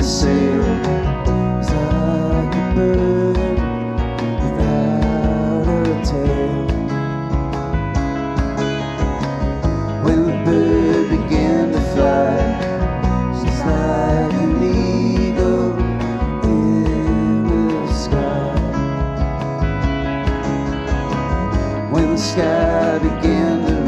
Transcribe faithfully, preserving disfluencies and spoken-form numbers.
sail is like a bird without a tail. When the bird began to fly, just like an eagle in the sky. When the sky began to